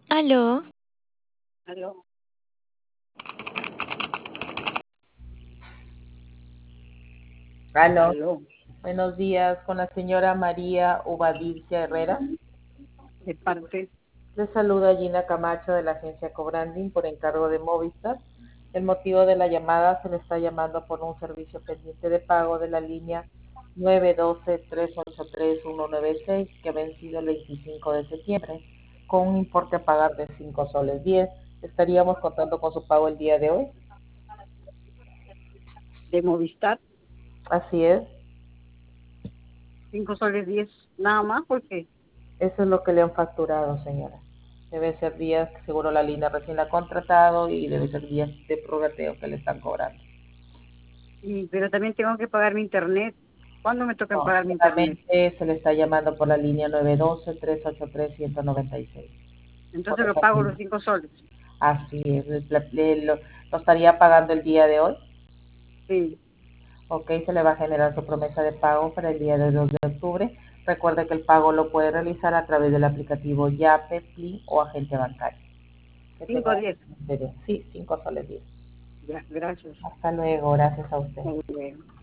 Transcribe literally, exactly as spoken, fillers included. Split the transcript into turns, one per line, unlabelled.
Aló,
Aló,
Aló,
aló,
buenos días con la señora María Ubadircia Herrera.
de parte,
Le saluda Gina Camacho de la agencia Cobranding por encargo de Movistar. El motivo de la llamada se le está llamando por un servicio pendiente de pago de la línea nueve uno dos, tres ocho tres, uno nueve seis que ha vencido el veinticinco de septiembre con un importe a pagar de cinco soles diez. ¿Estaríamos contando con su pago el día de hoy?
de Movistar,
Así es.
cinco soles diez, nada más porque,
Eso es lo que le han facturado, señora. Debe ser días que seguro la línea recién la ha contratado y debe ser días de prorrateo que le están cobrando.
y, pero también tengo que pagar mi internet. ¿Cuándo me toca
No,
pagar mi internet?
solamente se le está llamando por la línea nueve uno dos, tres ocho tres, uno nueve seis. Por
Entonces lo
esa
pago los
línea.
cinco soles.
Así es. Le- le- lo, lo estaría pagando el día de hoy.
Sí,
Ok, se le va a generar su promesa de pago para el día de dos de octubre. Recuerde que el pago lo puede realizar a través del aplicativo Yape, Plin o agente bancario. Que tenga
cinco diez.
un... Sí, cinco soles diez.
Ya, gracias.
Hasta luego, gracias a usted.
Hasta luego.